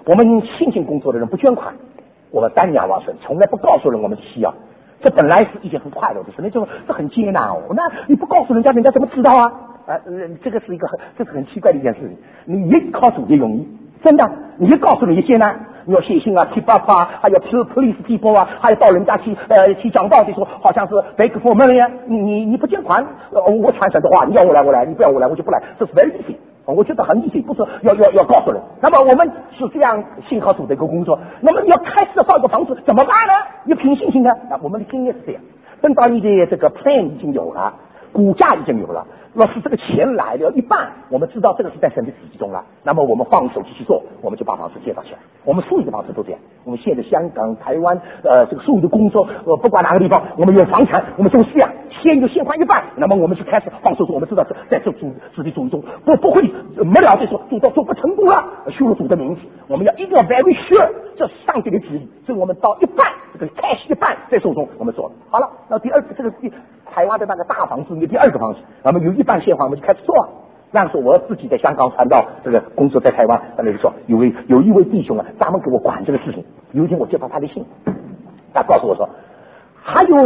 我们辛勤工作的人不捐款，我们单娘往生，从来不告诉人我们需要。这本来是一件很快乐的事，那就这很艰难哦。那你不告诉人家，人家怎么知道啊？这是很奇怪的一件事情。你一告诉也容易，真的，你一告诉人也艰难。你要写信啊 ，tip up 啊，还有 police people 啊，还要到人家去讲道理说，好像是 beg for money 啊。你不捐款，我传神的话，你要我来我来，你不要我来我就不来，这是 very easy。我觉得很easy，不是要告诉人。那么我们是这样信靠主的一个工作。那么你要开始造一个房子怎么办呢？你凭信心呢？那我们的经验是这样，等到你的这个 plan 已经有了，股价已经有了，若是这个钱来了一半，我们知道这个是在神的旨意中了，那么我们放手继续做，我们就把房子建造起来。我们所有的房子都这样。我们现在香港、台湾这个所有的工作不管哪个地方，我们有房产，我们都是这样，先还一半，那么我们就开始放手做。我们知道在这自己主义中不会没了就说做不成功了，羞辱主的名字。我们要一定要 very sure， 这是上帝的旨意，所以我们到一半，这个 cash 一半在手中，我们做了。好了，那第二个这个台湾的那个大房子，第二个房子，那么有一半现还，我们就开始做。那时候我自己在香港传道，这个工作在台湾，那里说有一位弟兄啊，专门给我管这个事情。有一天我接到他的信，他告诉我说，还有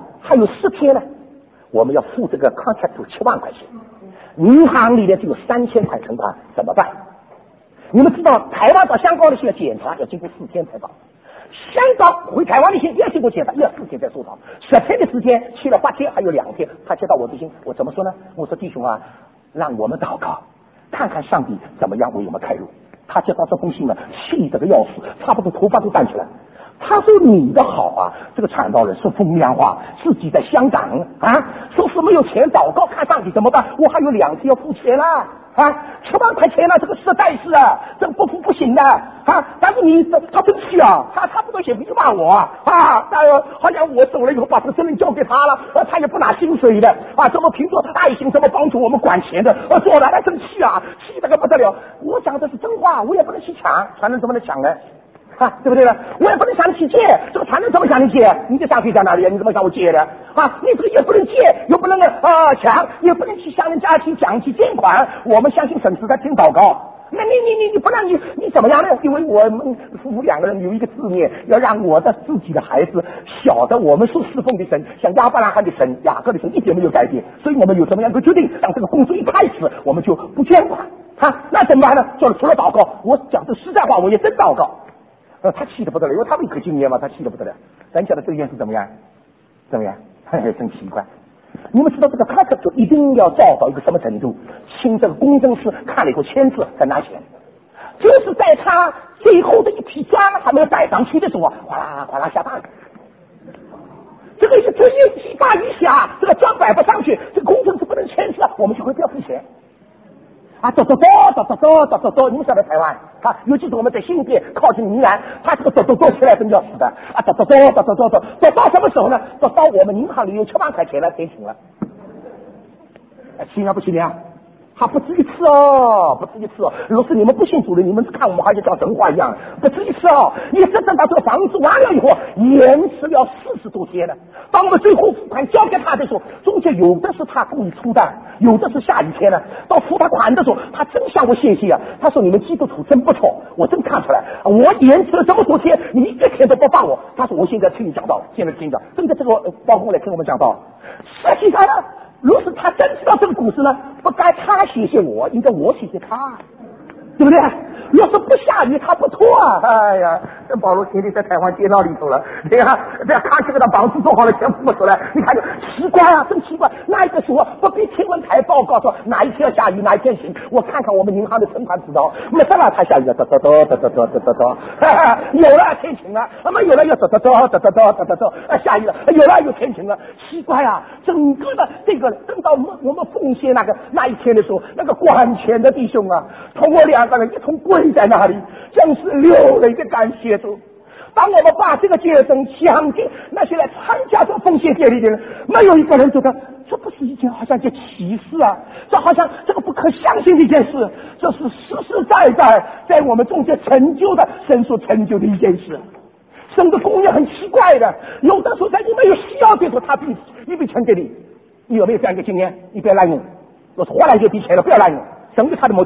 10天呢，我们要付这个 contract 7万块钱，银行里的只有3000块存款，怎么办？你们知道台湾到香港的信要检查，要经过4天才到。香港回台湾的信也要经过检查，也要4天才收到。10天的时间去了8天，还有2天，他接到我的信，我怎么说呢？我说弟兄啊，让我们祷告，看看上帝怎么样为我们开路。他接到这封信了，气得个要死，差不多头发都站起来。他说你的好啊，这个传道人说风凉话，自己在香港啊，说是没有钱祷告，看上帝怎么办？我还有2天要付钱啦，7万块钱了，这个实在是这个不付不行的但是他生气啊，他差不多也骂我好像我走了以后把这个责任交给他了，他也不拿薪水的怎么凭着爱心，怎么帮助我们管钱的，做的还生气啊，气得个不得了。我讲的是真话，我也不能去抢，传人怎么能抢呢？对不对呢？我也不能向你去借，这个传人怎么向你借？你的下水在哪里？你怎么向我借的？你这个也不能借，又不能抢，也不能去向人家去讲去捐款。我们相信神是在听祷告。那你不让你怎么样呢？因为我们夫妇2个人有一个字念，要让我的自己的孩子晓得我们所侍奉的神，像亚伯拉罕的神、雅各的神一点没有改变，所以我们有这么样一个决定，让这个工作一开始我们就不捐款那怎么办呢？除了祷告，我讲的实在话，我也真祷告。他气得不得了，因为他们可经验嘛，他气得不得了。咱讲的这件事怎么样？真奇怪。你们知道这个 contract 一定要造到一个什么程度？请这个工程师看了以后签字才拿钱。就是在他最后的一批砖还没有摆上去的时候哗啦哗啦下大雨。这个是一大雨下，这个砖摆不上去，这个工程师不能签字，我们就会不要付钱。走，你们晓得台湾尤其是我们在新店靠近宁安，他这个走起来真要死的走到什么时候呢？到我们银行里有7万块钱了，给请了，行啊不行啊？他不止一次不止一次如果是你们不信主的，你们看我们还是像神话一样，不止一次你这等到这个房子完了以后，延迟了40多天了。当我们最后付款交给他的时候，中间有的是他故意出的，有的是下雨天了。到付他款的时候，他真向我谢谢他说你们基督徒真不错，我真看出来，我延迟了这么多天，你一天都不放我。他说我现在听你讲道，现在听讲，真的这个包括来听我们讲道。实际上呢，如果是他真知道这个故事呢，不该他谢谢我，应该我谢谢他，对不对？要是不下雨他不脱哎呀，这保罗天天在台湾街道里头了，对呀，他这个的房子做好了钱付不出来，你看就奇怪真奇怪。那一个说不必天文台报告说哪一天要下雨哪一天行，我看看我们银行的存款知道，没什么才下雨了，有了天晴了，没有了又下雨了，有了又天晴了，奇怪整个的这个等到我们奉献那一天的时候，那个管钱的弟兄同我2个人一同跪在那里，真是流泪的感谢主。当我们把这个节省讲给那些来参加这奉献节里的人，没有一个人觉得这不是一件好像件奇事这好像这个不可相信的一件事，这是实实在在在我们中间成就的神所成就的一件事。神的公义很奇怪的，有的时候在你没有需要的时候，他比一笔钱给你。你有没有这样一个经验？你不要滥用，若是花来就笔钱了，不要滥用。神有他的目的，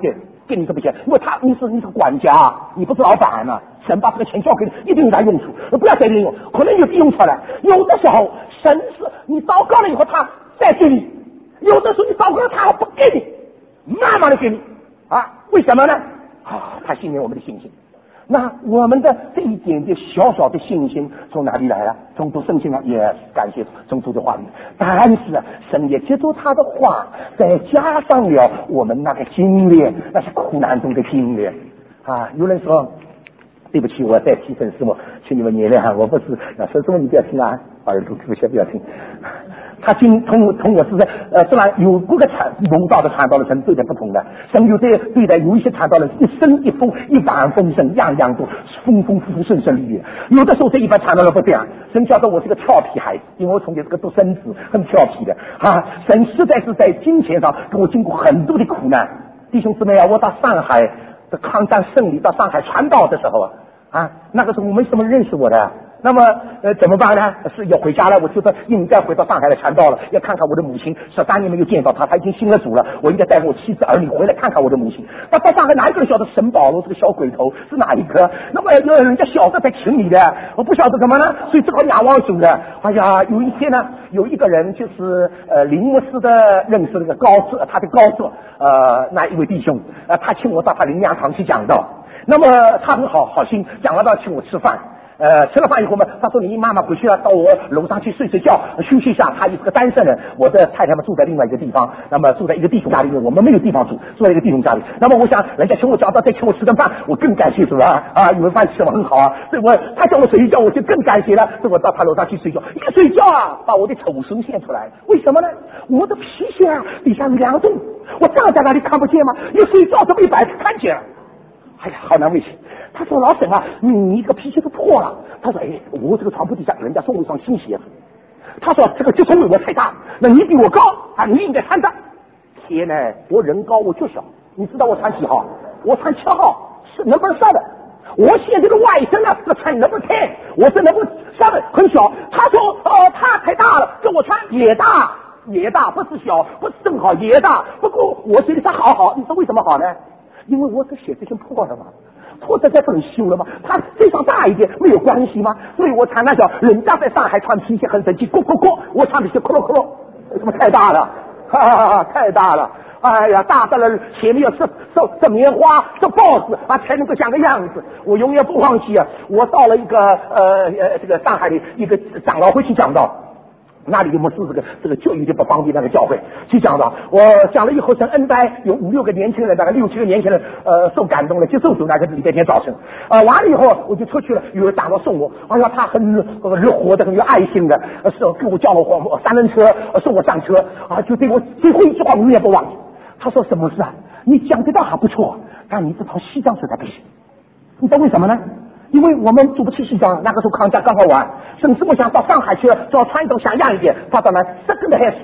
给你这笔钱，因为你是管家，你不是老板呢。神把这个钱交给你，一定用它用处，不要再利用，可能有利用出来。有的时候神是你祷告了以后，他再给你；有的时候你祷告了，他还不给你，慢慢的给你啊？为什么呢？啊，他信任我们的信心。那我们的这一点点小小的信心从哪里来了？从读圣经啊，也感谢从主的话语。但是神也接受他的话，再加上了我们那个经历，那是苦难中的经历啊。有人说对不起，我再提神师母，请你们原谅，我不是神师母，你不要听啊，耳朵不不要听。他同我是这样有各个蒙道的传道的神对待不同的，神有对待有一些传道人一生一风一帆风顺，样样都丰丰富富顺顺利利。有的时候这一般传道人不这样，神教导我是个调皮孩子，因为我从前是个独生子，很调皮的啊。神实在是在金钱上跟我经过很多的苦难。弟兄姊妹啊，我到上海的抗战胜利，到上海传道的时候啊，那个时候我没什么认识我的。那么怎么办呢？是要回家了，我觉得应该回到上海来传道了，要看看我的母亲，13年没有见到她，她已经信了主了，我应该带我妻子儿女回来看看我的母亲。那到上海哪一个人晓得沈保罗这个小鬼头是哪一个？那么有人家晓得才请你的，我不晓得怎么呢？所以只好仰望主的。哎呀，有一天呢，有一个人就是林牧师的认识那个他的高色那一位弟兄他请我到他灵粮堂去讲道。那么他很好心，讲了到请我吃饭。吃了饭以后嘛，他说你妈妈回去了，到我楼上去睡觉休息一下。他也是个单身人，我的太太们住在另外一个地方，那么住在一个弟兄家里面，我们没有地方住在一个弟兄家里。那么我想人家请我讲到再请我吃顿饭，我更感谢主啊！你们饭吃的很好啊，所以他叫我睡一觉，我就更感谢了。所以我到他楼上去睡觉，一睡觉啊，把我的丑声现出来。为什么呢？我的皮鞋啊底下有2洞，我站在那里看不见吗？一睡觉这么一摆看见了。哎呀，好难为情。他说老沈啊，你一个皮鞋都破了。他说我这个床铺底下人家送我一双新鞋子。他说这个就因为我太大，那你比我高啊，你应该穿上。天哪，我人高我就小，你知道我穿几号？我穿7号，是能不能7的？我现在的外甥啊，这个穿能不能10？我是能不能7，很小。他说他太大了，跟我穿也大，不是小，不是正好也大。不过我觉得他好，你知道为什么好呢？因为我这鞋子已经破了嘛，破的在很修了嘛，他这双大一点没有关系吗？所以我穿那叫人家在上海穿皮鞋很神奇，我穿皮鞋咯咯，怎么太大了？太大了！哎呀，大到了前面要这棉花这报纸啊，才能够像个样子。我永远不忘记啊！我到了一个这个上海的一个长老会去讲道。那里我们是这个就有点不方便，那个教会去讲的。我讲了以后，神恩待有5、6个年轻人，大概6、7个年轻人，受感动了，接受主。那个礼拜天早晨，完了以后我就出去了，有人长老送我，哎呀，他很热活的，很有爱心的，给我叫我3轮车，送我上车啊，就对我最后一句话我永远不忘记。他说什么事啊？你讲的倒还不错，但你这套西装实在不行。你知道为什么呢？因为我们租不起西装，那个时候抗战刚好完，甚至我想到上海去找穿一种像样一点，他到那second hand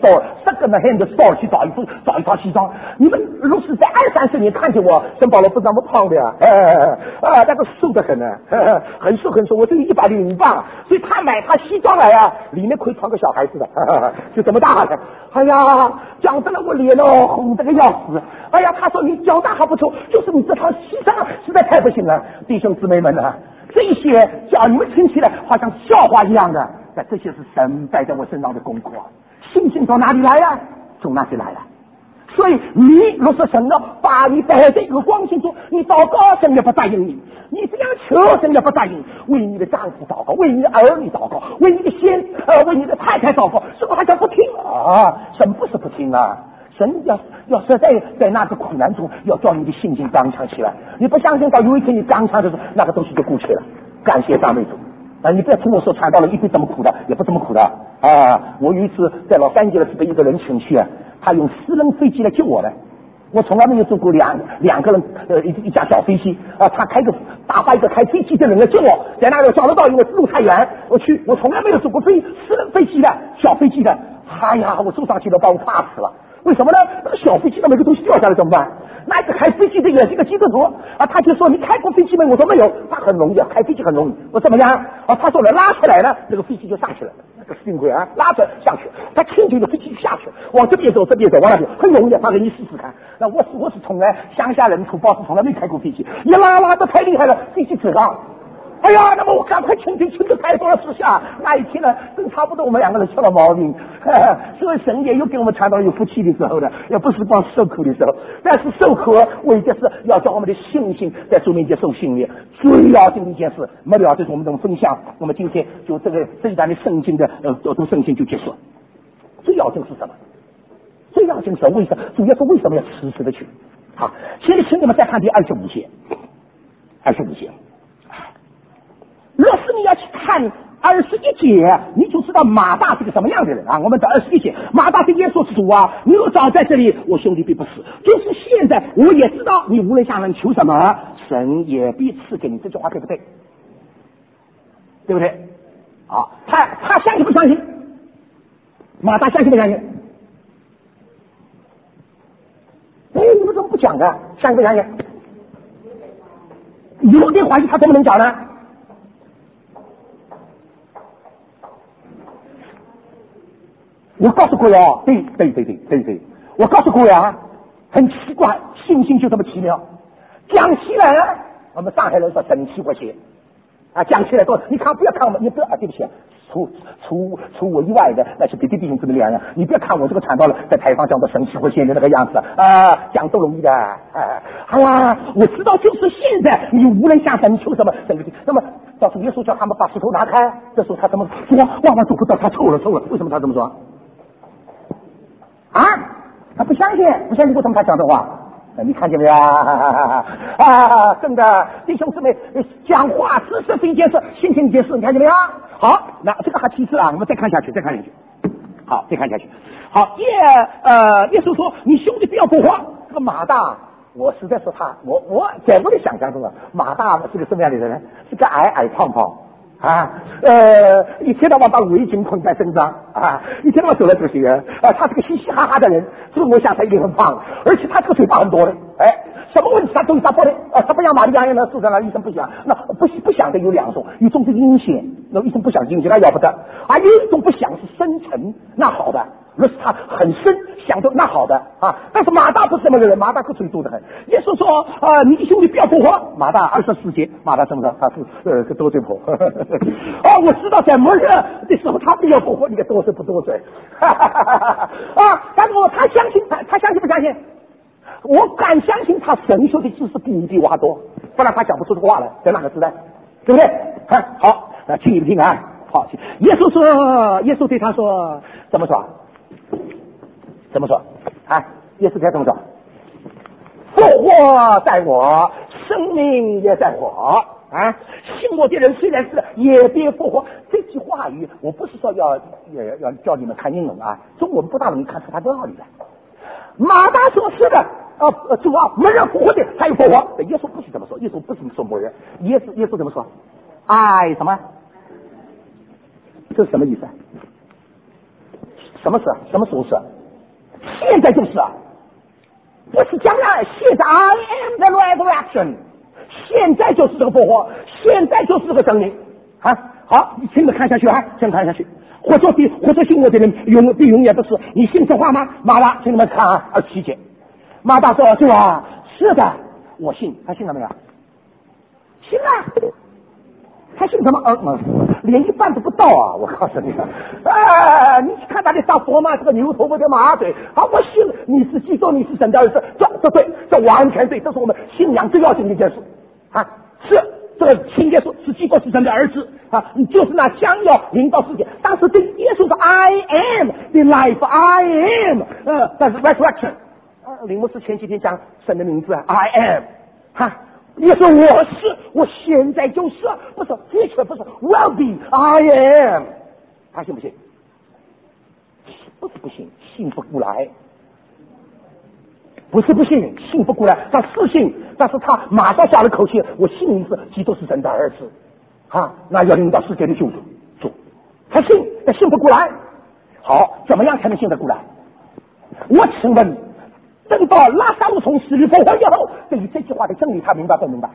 store 去找一套西装。你们如是在20、30年看见我，沈保罗不是那么胖的呀，那个瘦得很呢，很瘦，我这里105磅，所以他买他西装来啊，里面可以穿个小孩子的，就这么大的。哎呀，讲得了我脸红得个要死。哎呀，他说你脚大还不错，就是你这套西装实在太不行了，弟兄姊妹们啊。这些叫你们听起来好像笑话一样的，但这些是神摆在我身上的功课。信心从哪里来呀？从哪里来呀？所以你若是神了，把你摆在一个光景中，你祷告神也不答应你，你这样求神也不答应，为你的丈夫祷告，为你的儿女祷告，为你的为你的太太祷告，是不是还想不听啊？神不是不听啊，神要是在那个苦难中，要叫你的信心刚强起来。你不相信到有一天你刚强的时候，那个东西就过去了。感谢赞美主啊！你不要听我说传道了一定这么苦的，也不这么苦的啊！我有一次在洛杉矶的被一个人请去啊，他用私人飞机来救我的。我从来没有坐过两个人一架小飞机啊，他打发一个开飞机的人来救我，在那里找得到，因为路太远，我从来没有坐过私人飞机的小飞机的。哎呀，我坐上去了，把我怕死了。为什么呢？那个小飞机上每个东西掉下来怎么办？那个开飞机的也是一个基督徒啊，他就说你开过飞机没？我说没有，他很容易啊，开飞机很容易。我怎么样啊？他说了拉出来了，那个飞机就上去了。 幸亏啊，拉着上去，他轻轻的飞机下去，往这边走，这边走，往那边很容易，他给你试试看。那我是从来乡下人土包子从来没开过飞机，一拉的太厉害了，飞机直上。哎呀，那么我赶快轻的开到了四下。那一天呢，正差不多我们两个人出了毛病，所以神也有给我们传到有福气的时候的，也不是光受苦的时候。但是受苦为的是要叫我们的信心在主面前受训练。最要紧的一件事，没了就是我们这种分享。我们今天就这一段的圣经的读圣经就结束。最要紧是什么？最要紧是为什么？主要是为什么要实时的去？好，现在请你们再看第25节，25节。若是你要去看21节，你就知道马大是个什么样的人啊！我们的21节，马大是耶稣之主啊！你若早在这里，我兄弟必不死。就是现在，我也知道你无论向人求什么，神也必赐给你。这句话对不对？对不对？啊，他相信不相信？马大相信不相信？哎，你们怎么不讲的？相信不相信？有点怀疑，他怎么能讲呢？我告诉各位哦，对，我告诉各位啊，很奇怪，信心就这么奇妙。讲起来啊，我们上海人说神奇活血啊，讲起来说，你看不要看我们，你不要啊，对不起，除我以外的那些别的弟兄姊妹两样，你不要看我这个传道了，在台上讲的神奇活血的那个样子啊，讲都容易的好啦，我知道就是现在，你无论向神求什么，神那么到主耶稣叫他们把石头拿开，这时候他怎么说？万万做不到，他臭了，为什么他这么说？啊，他不相信，为什么他讲这话？你看见没有啊？真的，弟兄姊妹，讲话只是这一件事，信心一件事，你看见没有？好，那这个还其次啊，我们再看下去。好，再看下去。好，耶稣说：“你兄弟不要多话。”这个马大，我实在是我在我的想象中啊，马大是个什么样的人呢？是个矮胖胖。一天到晚把围巾捆在身上啊，一天到晚走来走去他是个嘻嘻哈哈的人，所以我想他一定很胖，而且他这个嘴巴很多的，什么问题他都答复的他不像玛利亚那住在那医生不想，那不想的有两种，一种是阴险，那一种不想阴险那要不得，有一种不想是深沉，那好的。若是他很深想着那好的但是马大不是这么个人，马大个嘴多得很。耶稣说你的兄弟不要多话。马大24节，马大怎么着？他是个多嘴婆我知道在末日的时候他不要多话，你个多嘴不多嘴但是他相信他相信不相信？我敢相信他神学的知识比我还多，不然他讲不出这个话来，在那个时代，对不对？好，请你们听啊。好，耶稣对他说怎么说？耶稣该怎么说？复活在我，生命也在我信我的人虽然是也必复活。这句话语我不是说要叫你们看英文中文不大容易看出他的道理来。马大说是的主没人复活的才有复活。耶稣不是这么说，耶稣不是说没人，耶稣怎么说？什么？这是什么意思？什么事？什么时候是？现在就是不是将来，现在 I am the resurrection， 现在就是这个复活，现在就是这个生命好，你听着看下去先看下去。或者信我的人永远都是，你信这话吗？马大，请你们看27节，马大说主是的，我信。他信了没有？信了。他信什么连一半都不到我告诉你你看他的大佛嘛，这个牛头或者马嘴我信你是基督，你是神的儿子，这对，这完全对，这是我们信仰最要紧的一件事是这个信耶稣是基督是神的儿子你就是那将要临到世界。当时对耶稣说 I am the life, I am 但是 resurrection 林牧师前几天讲神的名字I am 耶稣我现在就是不是 future 不是 will be I am 他信不信？不是不信，信不过来。不是不信，信不过来，他是信，但是他马上下了口气，我信你是基督是神的儿子那要领导世界的救主。他信，但信不过来。好，怎么样才能信得过来？我请问等到拉萨路从死里复活以后，对于这句话的真理他明白不明白？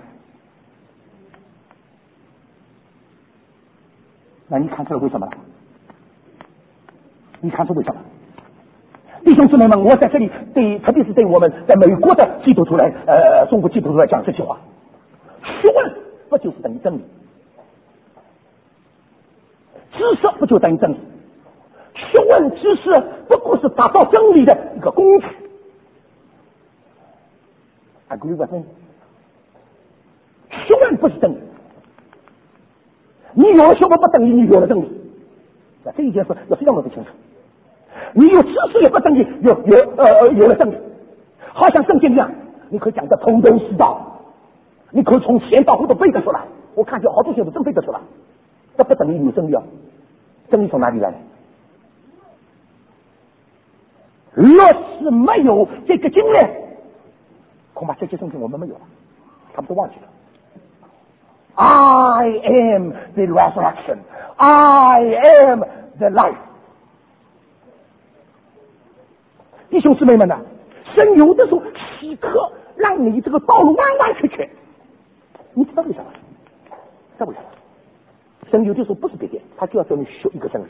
那你看出来为什么？ 你看是为什么？弟兄姊妹们，我在这里特别是对我们在美国的基督徒来，中国基督徒来讲这句话：学问不就是等于真理？知识不就等于真理？学问知识不过是达到真理的一个工具。agree with me？ 学问不是真理，你有了学问不等于你有了真理。那这一件事要非常的清楚。你有知识也不等于有了真理。好像圣经一样，你可以讲得头头是道，你可以从前到后都背得出来。我看见好多学生真背得出来，这不等于有真理啊！真理从哪里来？若是没有这个经验，恐怕这些东西我们没有了，他们都忘记了。I am the resurrection. I am the life. 弟兄姊妹们呢，神有的时候时刻让你这个道路弯弯曲曲，你知道为什么？知道为什么？神有的时候不是别的，他就要叫你学一个真理。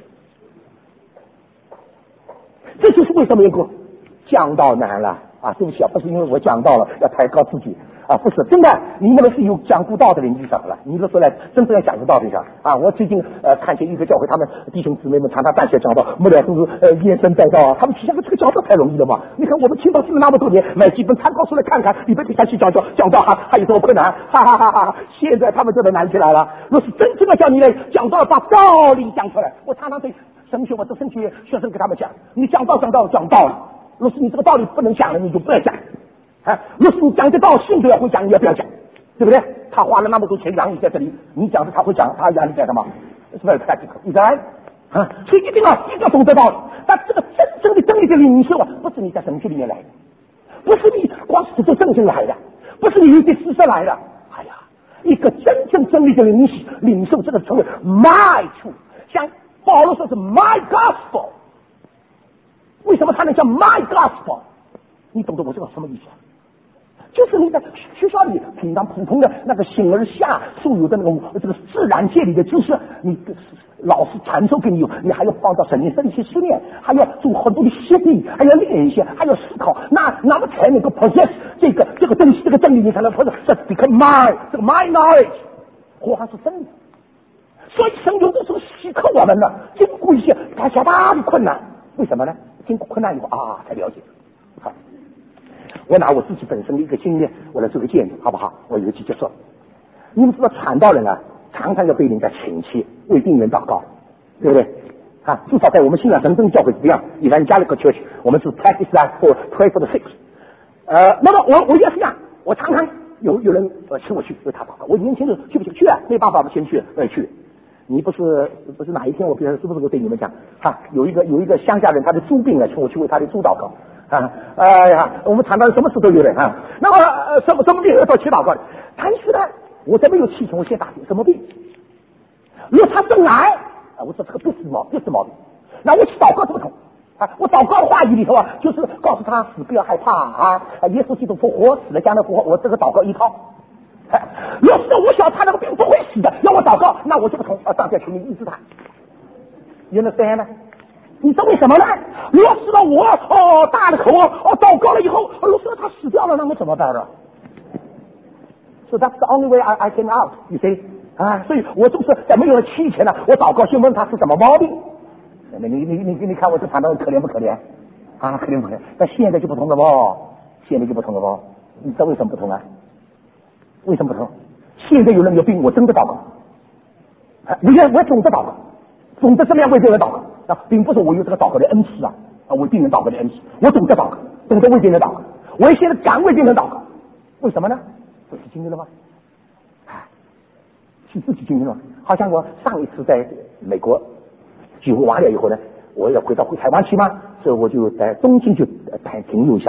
这就是为什么一个讲道难了啊！对不起啊，不是因为我讲道了要抬高自己啊，不是真的。你们是有讲古道的人，你怎么了？你都说来真正要讲古道的上啊！我最近看见一个教会，他们弟兄姊妹们常常办学讲道，没了都是延伸带到啊。他们想这个讲道太容易了嘛？你看我们青岛市那么多年，买几本参考书来看看，里边下去讲道还有多困难，哈哈哈哈！现在他们真的难起来了。若是真正的叫你来讲道，把道理讲出来，我常常对神学我的神学学生给他们讲，你讲道了。若是你这个道理不能讲了，你就不要讲啊！若是你讲的道信都要会讲，你也不要讲，对不对？他花了那么多钱养你在这里，你讲的他会讲，他养你干什么？是不是太极客？你看啊，所以一定要懂得道理。但这个真正的真理的领受啊，不是你在神学里面来的，不是你光是做正经来的，不是你有点知识来的。哎呀，一个真正真理的领受，这个称为 my truth， 像保罗说是 my gospel。为什么他能叫 my gospel？ 你懂得我这个什么意思啊？就是你在学校里平常普通的那个形而下所有的那种这个自然界里的知识，你老师传授给你，你还要放到神里去训练，还要做很多的实地，还要练习，还要思考，那么才能够 possess 这个东西，这个真理你才能或者这 become my 这个 my knowledge， 或还是真理。所以神有的时候时刻我们呢，经过一些大的困难，为什么呢？经过困难以后啊，才了解。好，我拿我自己本身的一个经验，我来做个见证，好不好？我有几句说，你们知道传道人啊，常常要被人家请去为病人祷告，对不对？啊，至少在我们新亚神真教会这样，Evangelical Church，我们是 practice that for pray for the sick。那么我也是这样，我常常有人请我去为他祷告，我年轻人去不去啊？没办法，我先去，去。你不是哪一天我不知道是不是我对你们讲啊？有一个乡下人，他的猪病了，请我去为他的猪祷告啊！哎呀，我们常常什么事都有的啊。那么什么病要到去祷告的？但是呢，我在没有气前，我先打听什么病。如果他生癌啊，我说这个不是毛病，那我去祷告怎么同啊？我祷告的话语里头啊，就是告诉他死不要害怕啊！耶稣基督复活，死了将来复活，我这个祷告一套。若是我想他那个病不会死的，让我祷告，那我就不同上天求你医治他。You understand 呢？你知道为什么呢？若是到我大了口祷告了以后，若是他死掉了，那我怎么办呢？So that's the only way I came out. You see 啊，所以我就是在没有气前呢，我祷告先问他是什么毛病。你看我这传道可怜不可怜啊？可怜不可怜？但现在就不同了现在就不同了你知道为什么不同啊？为什么不同？现在有人有病，我真的祷告，我总的祷告，总的这么样为别人祷告啊，并不是我有这个祷告的恩赐啊，为病人祷告的恩赐，我懂得祷告，懂得为别人祷告，我现在敢为别人祷告，为什么呢？这是经历了吗？是自己经历了。好像我上一次在美国聚会完了以后呢，我要回台湾去嘛，所以我就在东京就停留一下。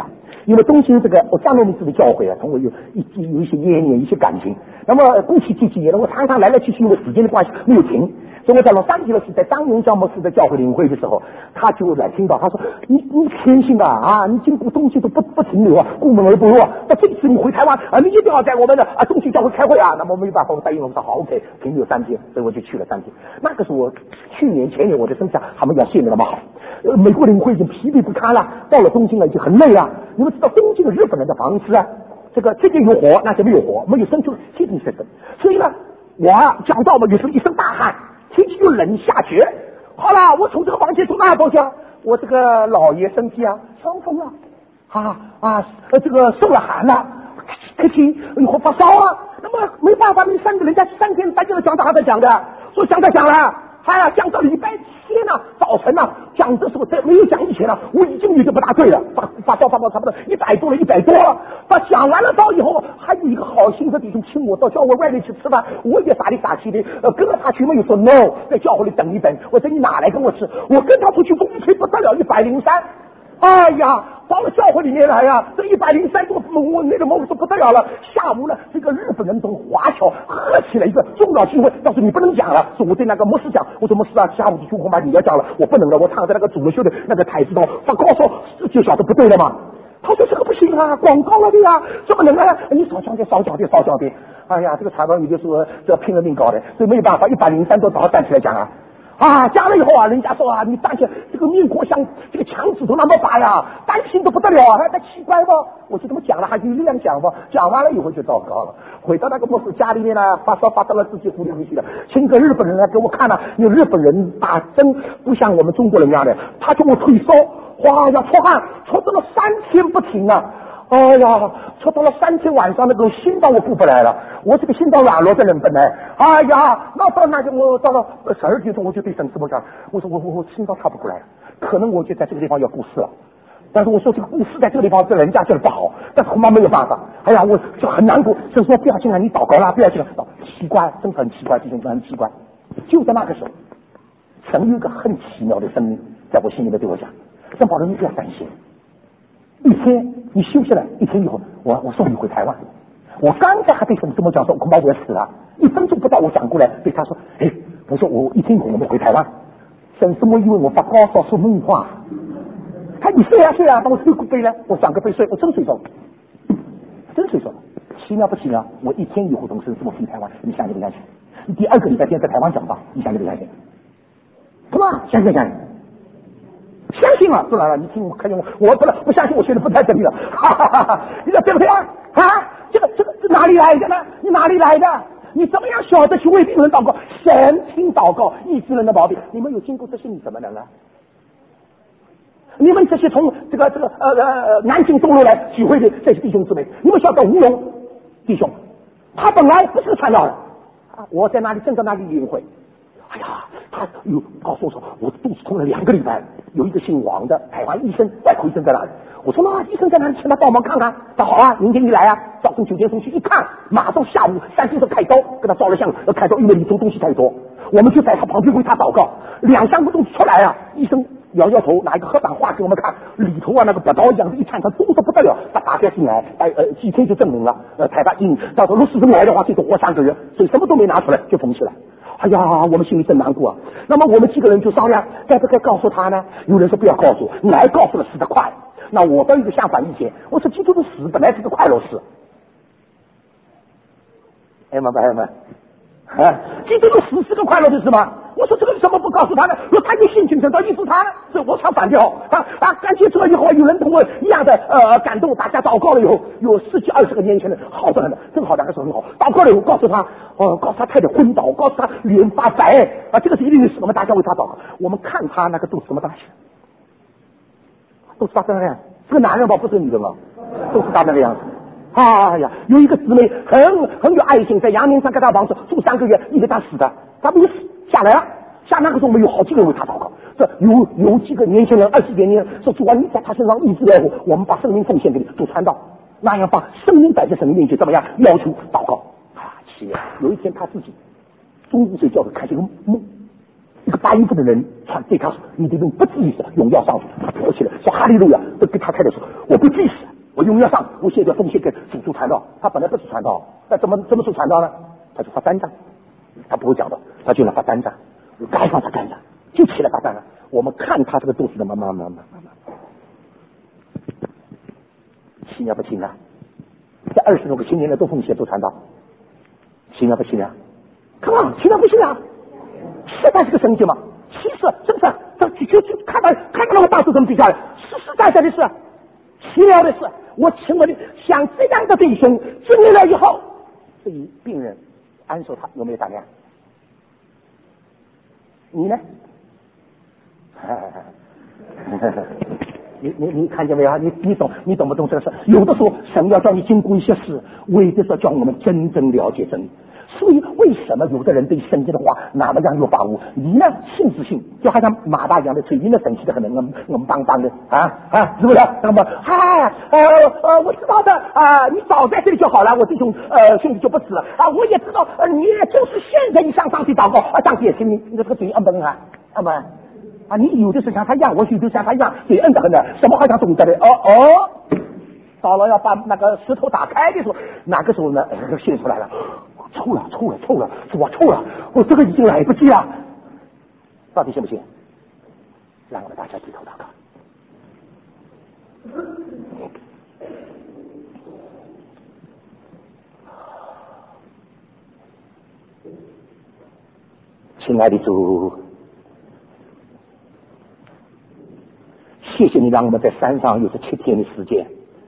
因为东京这个张罗明寺的教会啊，同我有一些渊源，一些感情。那么过去这几年呢，我常常来来去去，因为时间的关系没有停。所以我在洛杉矶的是在张荣教牧师的教会领会的时候，他就来听到，他说你天性啊，你经过东京都不停留啊，顾门而不入啊。那这次你回台湾啊，你一定要在我们的东京教会开会啊。那么没办法，我答应我说好 OK， 停留3天，所以我就去了3天。那个是我去年前年我的身上还没有现在那么好。美国领会已经疲惫不堪了，到了东京了已经很累了。你们知道东京的日本人的房子啊，这边有火，那边没有火，没有生就天天生。所以呢，我讲到嘛，有时候一身大汗，天气又冷下雪。好了，我从这个房间从哪跑去啊？我这个老爷生气啊，伤风啊，这个受了寒了，咳气，会发烧啊。那么没办法，你人家3天3夜的讲他还在讲的，说讲了，讲到礼拜天呢，早晨呢，讲的时候在没有讲以前呢，我已经有点不大对了，发烧差不多100多了。他讲完了到以后，还有一个好心的弟兄请我到教会外面去吃饭，我也傻里傻气的，跟着他去嘛，又说 no， 在教会里等一等。我说你哪来跟我吃？我跟他出去风吹不得了103。哎呀，到了教会里面来呀，这103多，我那个我说不得了了。下午呢，这个日本人从华侨喝起了一个重要机会，告诉你不能讲了。说我对那个牧师讲，我说牧师啊，下午就恐怕你要讲了，我不能了，我躺在那个主了修的那个台子上发高烧，就晓得不对了嘛。他说这个不行啊，广告了的呀，怎么能啊？你少讲点。哎呀，这个采访有的时候这拼了命搞的，所以没有办法，103多早上站起来讲啊，讲了以后啊，人家说啊，你担心这个面孔像这个墙纸头那么大呀，担心都不得了啊，还奇怪不？我就这么讲了，还有力量讲吧，讲完了以后就糟糕了。回到那个牧师家里面呢，发烧发到了自己糊里糊涂的，请个日本人来给我看了，有日本人打针不像我们中国人一样的，他给我退烧，哇呀，出汗，出到了3天不停啊。哎呀，出到了3天晚上，那个心脏我顾不来了，我这个心脏软弱的人本来，哎呀，那到那个我到了12点钟，我就对沈师傅讲，我说我心脏插不过来了，可能我就在这个地方要过世了。但是我说这个过世在这个地方，这人家觉得不好，但是恐怕没有办法。哎呀，我就很难过，就说不要进来，你祷告啦，不要进来。奇怪，真的很奇怪，这种很奇怪。就在那个时候，神有一个很奇妙的声音在我心里面对我讲：郑宝仁，你不要担心。1天你休息了，1天以后我送你回台湾。我刚才还对什么讲说恐怕我要死了，1分钟不到我转过来对他说，我说我1天以后我们回台湾。沈师母以为我发高烧说梦话，他你睡啊，把我睡过背了，我转个背睡，我真睡着了。奇妙不奇妙？我1天以后从沈师母回台湾，你相信不相信？你第2个礼拜天在台湾讲吧，你相信不相信？什么？相信？相信啊！当然了，你听我看见我不相信，我现在不太对了，你说对不对啊？这哪里来的呢？你哪里来的？你怎么样晓得去为病人祷告？神听祷告，医治人的毛病。你们有经过这些，你怎么能啊？你们这些从这个南京东路来聚会的这些弟兄姊妹，你们晓得吴荣弟兄，他本来不是传道人我在那里正在那里领会。哎呀，他有告诉我说，我肚子痛了2个礼拜，有一个姓王的台湾医生，外科医生在哪里？我说那医生在哪里？请他帮忙看看。他好啊，明天你来啊，早晨9点钟去一看，马上下午3点钟开刀，跟他照了相，开刀，因为里头东西太多，我们就在他旁边为他祷告。2-3分钟出来啊，医生摇摇头，拿一个黑板画给我们看，里头那个拔刀一样的，一看他多得不得了，他大概进来，几天就证明了，台大到时候60分来的话，最多活3个月，所以什么都没拿出来就缝起来。哎呀，我们心里真难过啊。那么我们几个人就商量，该不该告诉他呢？有人说不要告诉，你来告诉了死得快。那我的一个相反意见，我说基督的死本来是个快乐事。朋友们，基督的死是个快乐的事吗？我说这个怎么不告诉他呢？说他有性情成到医治他呢，所以我唱反调感觉出来以后，有人同我一样的感动，大家祷告了以后，有10几20个年轻人，好的很，正好那个时候很好。祷告了以后，告诉他差点昏倒，告诉他脸发白这个是一定是我们大家为他祷告。我们看他那个肚子什么大小，肚子大成那样，是个男人吧，不是女人吧？肚子大那个样子。哎呀，有一个姊妹很有爱心，在阳明山跟他帮助住3个月，因为他死的，他没死下来了。下那个时候我们有好几个人为他祷告，这有几个年轻人20几年说主啊，你在他身上医治了我们把生命奉献给你做传道，那样把生命摆在神的面前，怎么样要求祷告奇妙。有一天他自己中午睡觉的看见个梦，一个白衣服的人对他说，你的人不至于死，荣耀上主。他跳起来说哈利路亚，都给他开的说，我不至于死，我永远上，我写个奉献给主传道。他本来不是传道，那怎么是传道呢？他就发单张，他不会讲的，他就来发单张，该发单张就起来发单张。我们看他这个肚子的慢慢，信啊不信啊？这20多个青年人都奉献都传道，信啊不信啊？看啊，信啊不信啊？实在是个神经嘛！其实是不是？就看到那个大叔怎么比较的，实实在在的是，奇妙的是，我请我的像这样的弟兄经历了以后，对于病人安守他有没有胆量？你呢？你看见没有？你懂不懂这个事？有的时候神要叫你经过一些事，为的是叫我们真正了解真理。所以为什么有的人对圣经的话那么样有把握？你呢信不信？就好像马大一样的嘴硬的神气的很能我们邦邦的是不是？那么我知道的你早在这里就好了，我这种心里就不死了我也知道你就是现在你向上帝祷告上帝也听你这个嘴硬不硬你有的是像他一样，我有的像他一样，嘴硬的很的，什么好像懂得的到了要把那个石头打开的时候，那个时候呢现出来了，臭了，我臭了，我这个已经来不及了。到底信不信？让我们大家低头祷告。亲爱的主，谢谢你让我们在山上有这7天的时间，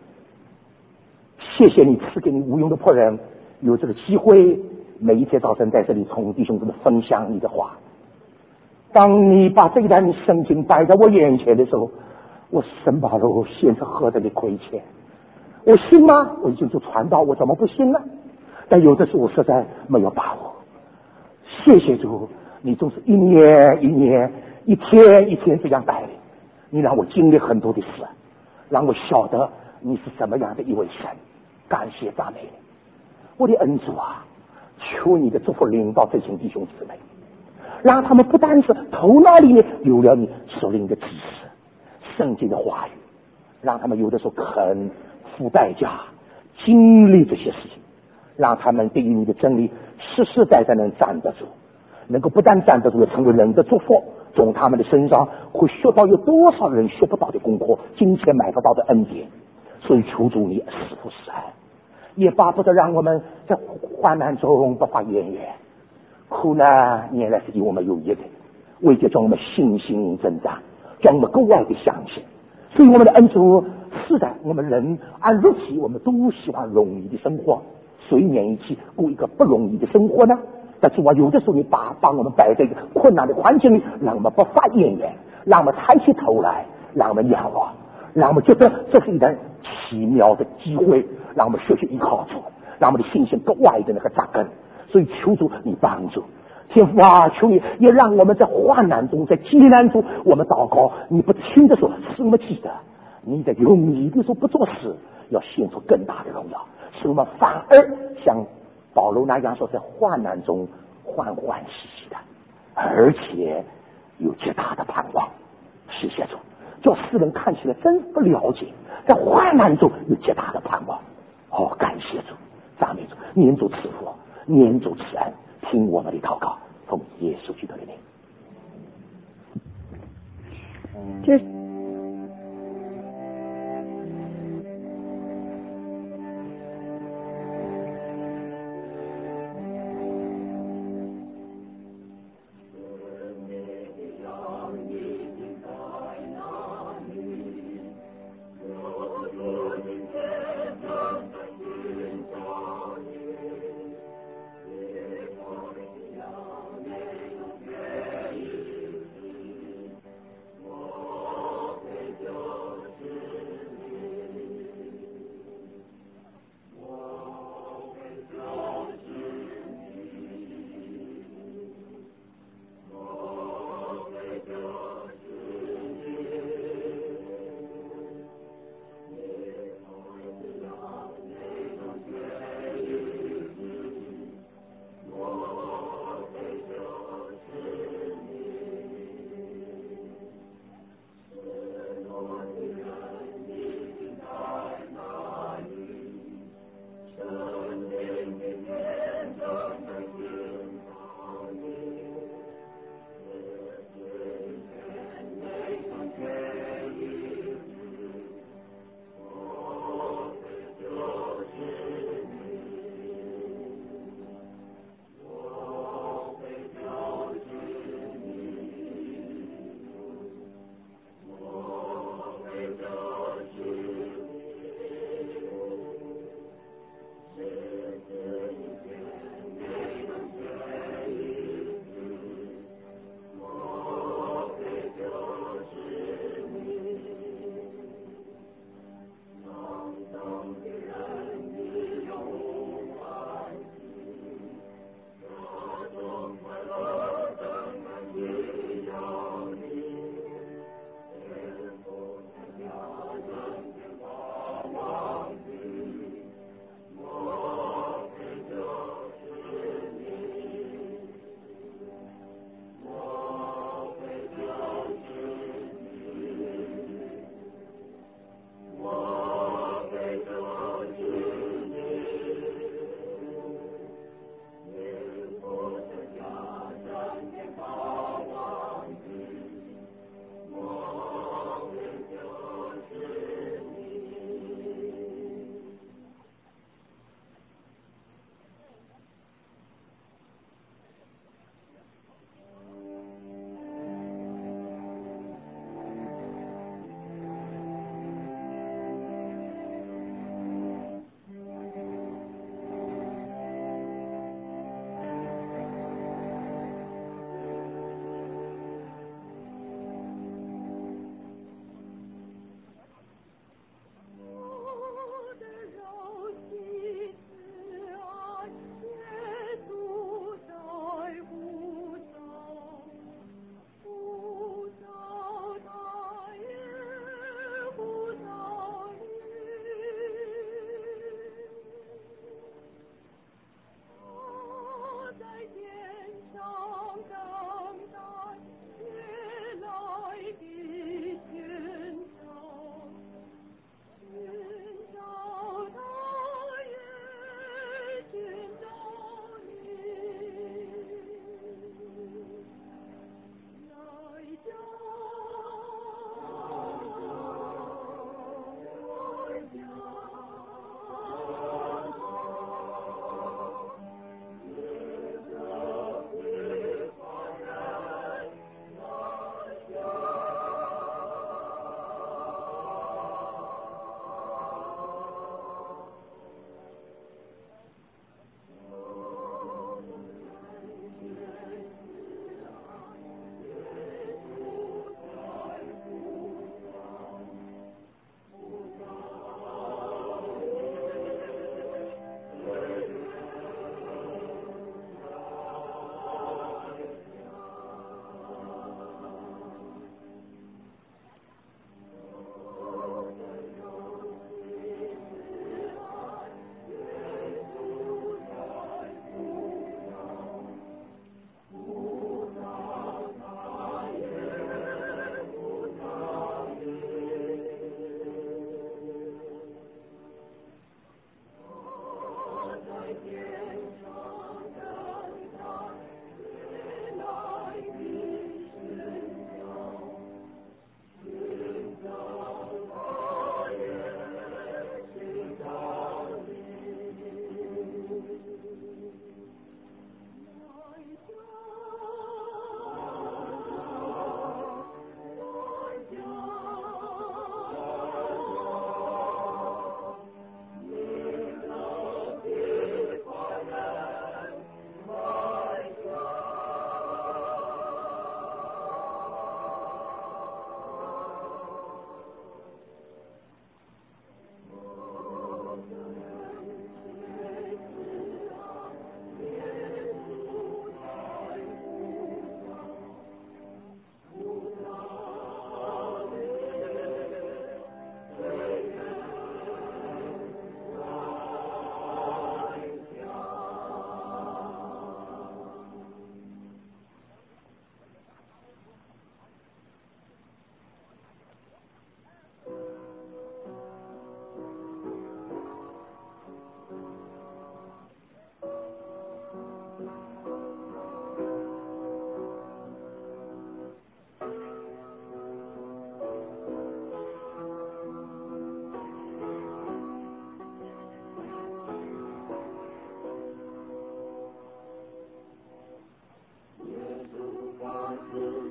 谢谢你赐给你无用的仆人有这个机会，每一天早晨在这里同弟兄们分享你的话。当你把这一段圣经摆在我眼前的时候，我深把我现在何等的亏欠。我信吗？我已经就传道，我怎么不信呢？但有的时候我实在没有把握。谢谢主，你总是一年一年一天一天这样带领，你让我经历很多的事，让我晓得你是什么样的一位神。感谢赞美你，我的恩主啊，求你的祝福领导这群弟兄姊妹，让他们不单是头脑里面有了你属灵的知识、圣经的话语，让他们有的时候肯付代价经历这些事情，让他们对于你的真理实实在在能站得住，能够不但站得住，成为人的祝福，从他们的身上会学到有多少人学不到的功课，金钱买不到的恩典。所以求主你施福施恩，也巴不得让我们在患难中不发怨言。苦难原来是与我们有益的，为着叫我们信心增长，叫我们格外的相信。所以我们的恩主是的，我们人按肉体我们都希望容易的生活，谁愿意去过一个不容易的生活呢？但是有的时候你把我们摆在一个困难的环境里，让我们不发怨言，让我们抬起头来，让我们仰望，让我们觉得这是一段奇妙的机会，让我们学习依靠主，让我们的信心格外的那个扎根。所以求主你帮助天父啊，求你也让我们在患难中，在艰难中，我们祷告你不听的时候使我们记得你在容易的时候不做事，要献出更大的荣耀，使我们反而像保罗那样说，在患难中欢欢喜喜的，而且有极大的盼望。谢谢主，叫世人看起来真不了解，在患难中有极大的盼望。感谢主，赞美主，念主赐福，念主慈恩，听我们的祷告，奉耶稣基督的名。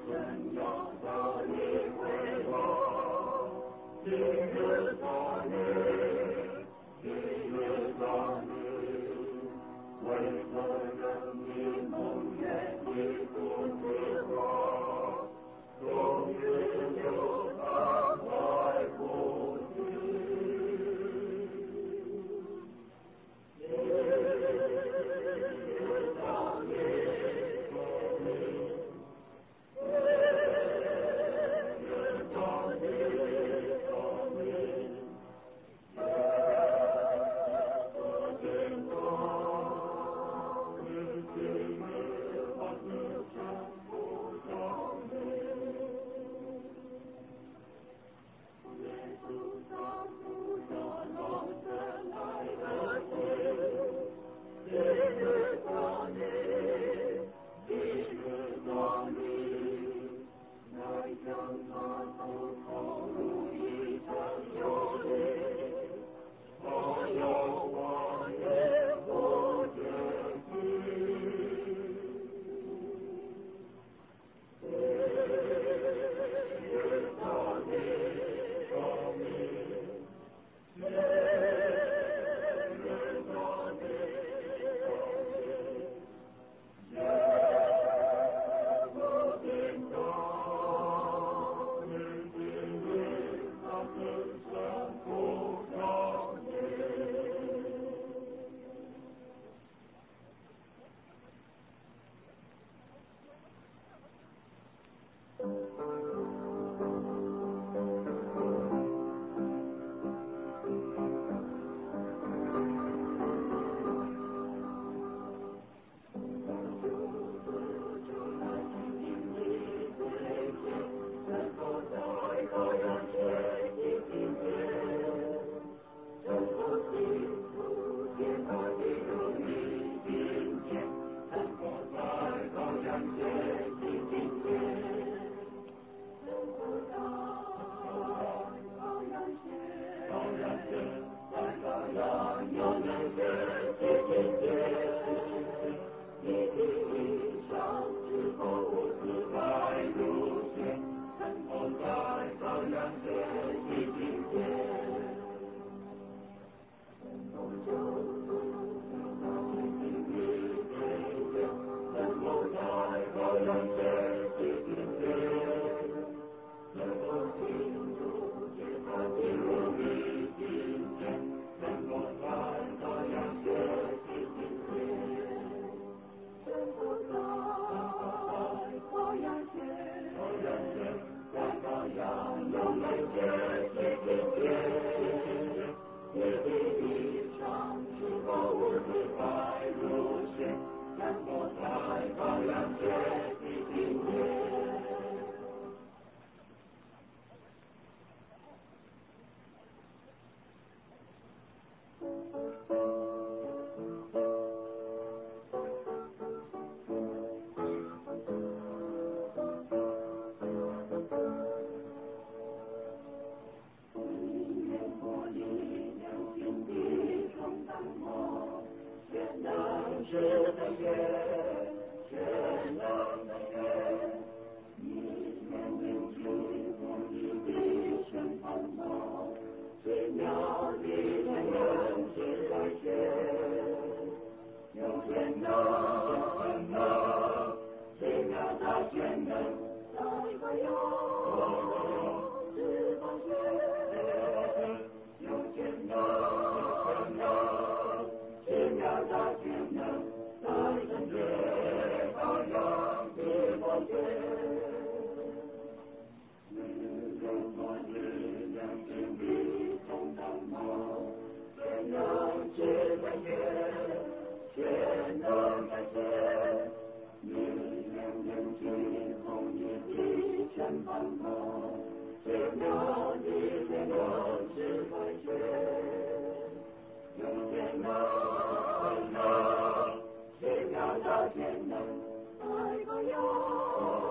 天能，爱个有。